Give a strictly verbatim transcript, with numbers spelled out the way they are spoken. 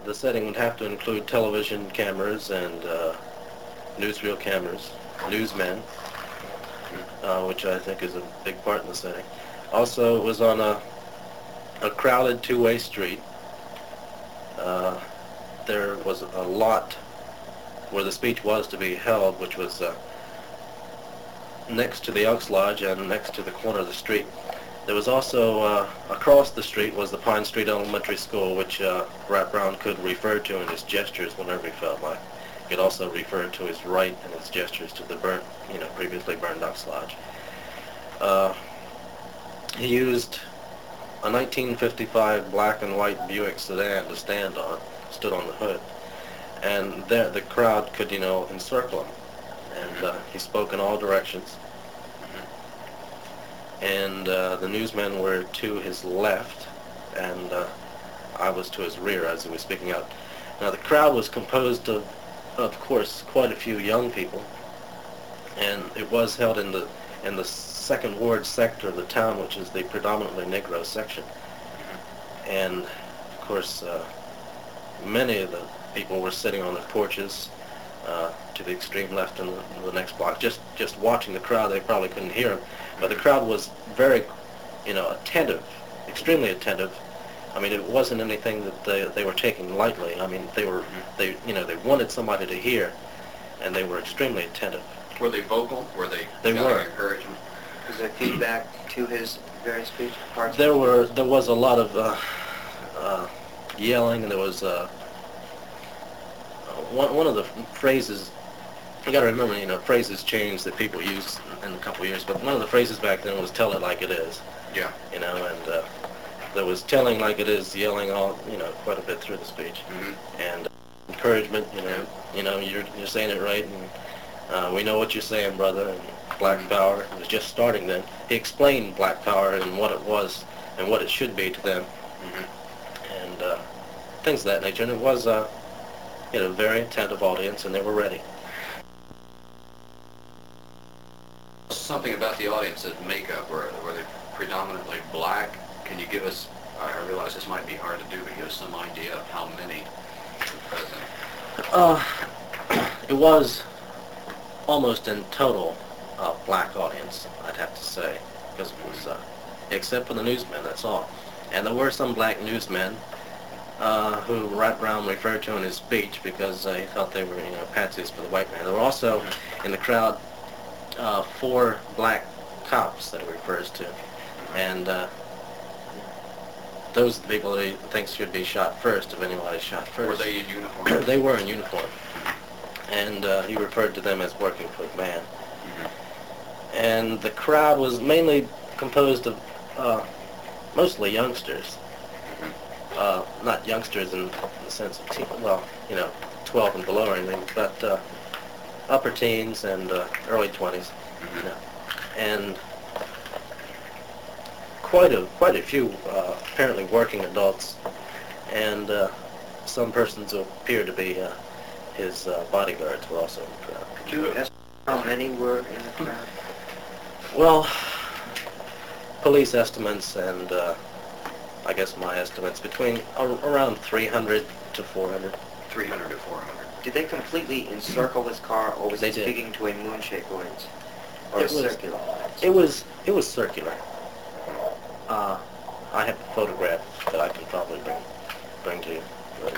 the setting would have to include television cameras and uh, newsreel cameras, newsmen, uh, which I think is a big part in the setting. Also, it was on a, a crowded two-way street. Uh, there was a lot where the speech was to be held, which was uh, next to the Elks Lodge and next to the corner of the street. There was also, uh, across the street was the Pine Street Elementary School, which uh, Rat Brown could refer to in his gestures whenever he felt like. He could also refer to his right and his gestures to the burnt, you know, previously burned Elks Lodge. Uh, he used a nineteen fifty-five black and white Buick sedan to stand on, stood on the hood. And there the crowd could, you know, encircle him. And uh, he spoke in all directions. And uh, the newsmen were to his left, and uh, I was to his rear as he was speaking out. Now the crowd was composed of, of course, quite a few young people, and it was held in the in the second ward sector of the town, which is the predominantly Negro section. And of course, uh, many of the people were sitting on their porches uh, to the extreme left in the, in the next block, just just watching the crowd. They probably couldn't hear him. But the crowd was very, you know, attentive, extremely attentive. I mean, it wasn't anything that they they were taking lightly. I mean, they were, they, you know, they wanted somebody to hear, and they were extremely attentive. Were they vocal? Were they? They were. Encouragement? Was there feedback to his various speech parts? There were, there was a lot of uh, uh, yelling, and there was uh, one one of the phrases. You got to remember, you know, phrases change that people use in a couple of years, but one of the phrases back then was "tell it like it is." Yeah. You know, and uh, there was telling like it is, yelling all, you know, quite a bit through the speech, Mm-hmm. and encouragement. You know, Yeah. you know, you're you're saying it right, and uh, we know what you're saying, brother. And Black Mhm. Power, it was just starting then. He explained Black Power and what it was and what it should be to them, Mm-hmm. and uh, things of that nature. And it was, uh, you know, a very attentive audience, and they were ready. Something about the audience's makeup, were, were they predominantly black? Can you give us, I realize this might be hard to do, but give us some idea of how many were present? Uh, it was almost in total a black audience, I'd have to say, because it was, uh, except for the newsmen, that's all. And there were some black newsmen uh, who Rat Brown referred to in his speech because uh, he felt they were, you know, patsies for the white man. There were also in the crowd uh, four black cops that he refers to, and uh, those are the people that he thinks should be shot first if anybody shot first. Were they in uniform? They were in uniform, and uh, he referred to them as working for the man. Mm-hmm. And the crowd was mainly composed of uh, mostly youngsters. Uh, not youngsters in the sense of teen, well, you know, twelve and below or anything, but uh, upper teens and uh, early twenties, Mm-hmm. you know, and quite a quite a few uh, apparently working adults, and uh, some persons who appear to be uh, his uh, bodyguards were also in the crowd. Could you estimate how many were in the crowd? Well, police estimates and uh, I guess my estimates between ar- around three hundred to four hundred. three hundred to four hundred. Did they completely encircle his car, or was They he did. speaking to a moon-shaped audience? Or It a was- circular audience? It was it was circular. Uh, I have a photograph that I can probably bring bring to you. But